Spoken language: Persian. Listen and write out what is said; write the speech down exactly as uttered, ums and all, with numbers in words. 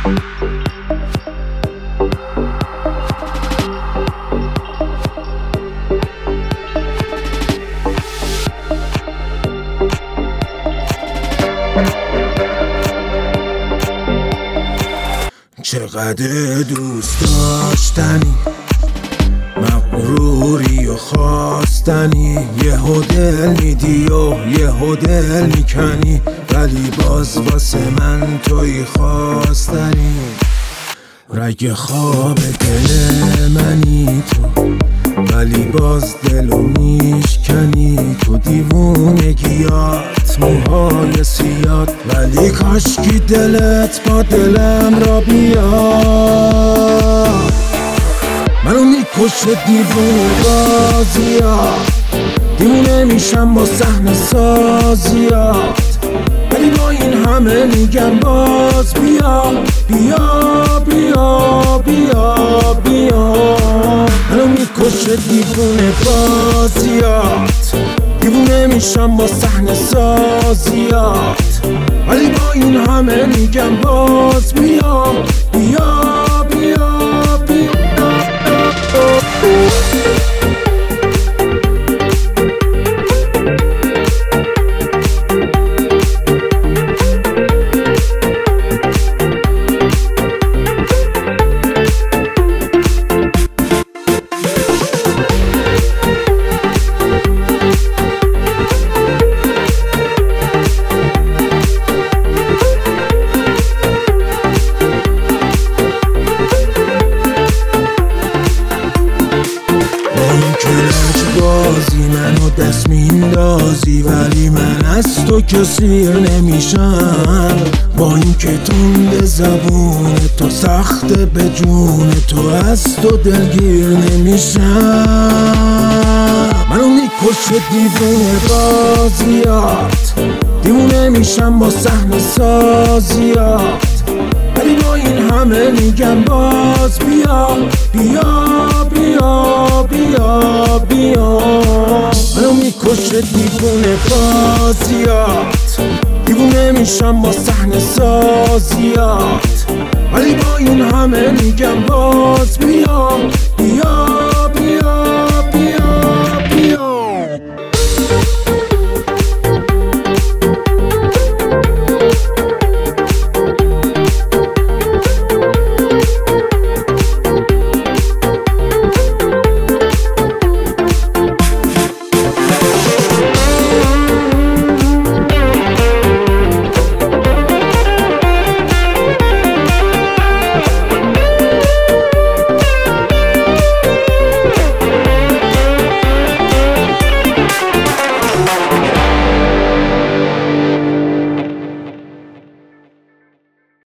چقدر دوست داشتنی، مغروری و خواستنی، یهو دل میدی و یهو دل میکنی، ولی باز واسه من توی خواستنی. رگ خواب دل منی تو، ولی باز دلو میشکنی. تو دیوونگیات موهای سیاد، ولی کاشکی دلت با دلم را بیاد. منو میکشه دیوونه بازیات، دیوونه میشم با صحنه سازیات، ولی با این همه میگم باز بیا بیا بیا بیا بیا. منو میکشه دیوونه بازیات، دیوونه میشم با صحنه سازیات، ولی با این همه میگم باز بیا بیا بیا بیا. بازی منو دست میندازی، ولی من از تو که سیر نمیشم. با این که تند زبون تو سخته به جون تو، از تو دلگیر نمیشم. منو میکشه دیوونه بازیات، دیوونه میشم با صحنه سازیات، ولی با این همه میگم باز بیا بیا بیا بیا بیا. منو میکشه دیوونه بازیات، دیوونه میشم با صحنه سازیات، ولی با این همه میگم باز بیا بیا